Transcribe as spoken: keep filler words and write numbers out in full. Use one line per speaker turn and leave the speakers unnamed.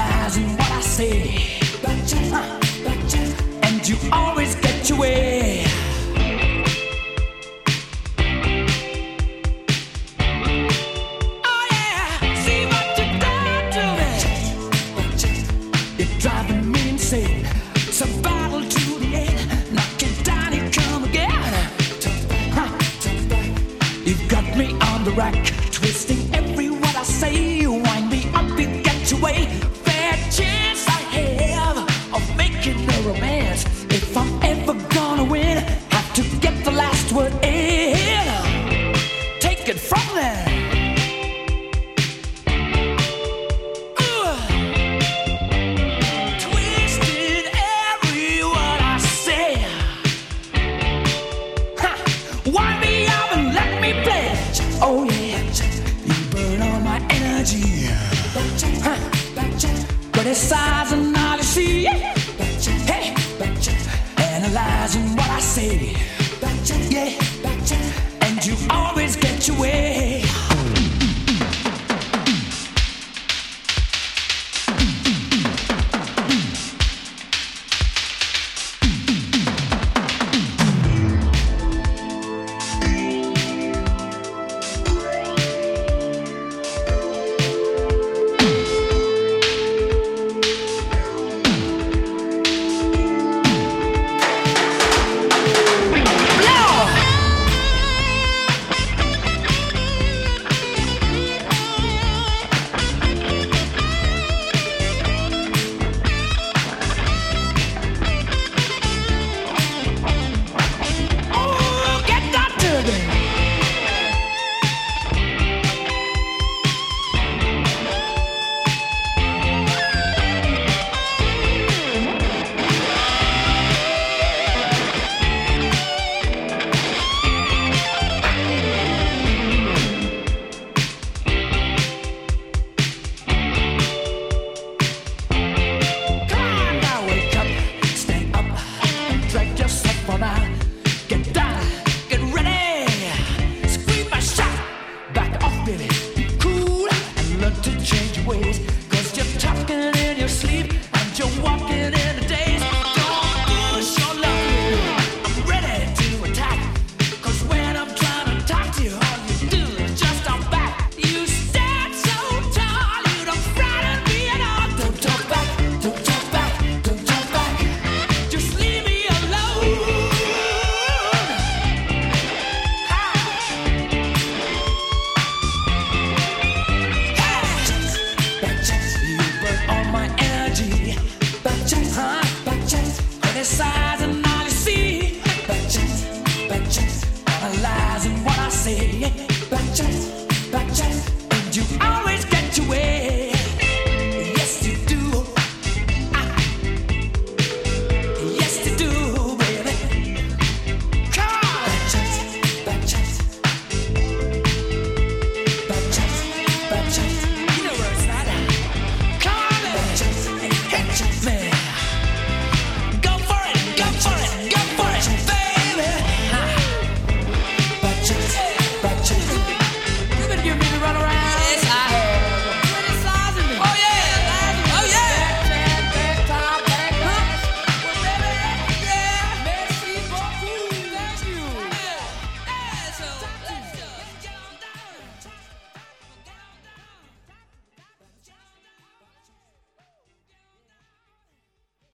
analyzing what I say. Huh. And you always get your way. Oh yeah, see what you done to me. You're driving me insane. It's a battle to the end. Knock it down, you come again. Huh. You've got me on the rack, twisting every word I say. You wind me up, you get your way. Fair chance I have of making a romance. If I'm ever gonna win, have to get the last word in. Take it from there. Ooh. Twisting every word I say. Ha. Wind me up and let me play. Oh yeah, you burn all my energy. Huh. Criticizing all you see. Hey, analyzing what I say. Yeah, and you always get your way. Get down, get ready. Scream my shot. Back off, baby. Be cool and learn to change your ways. Cause you're talking in your sleep.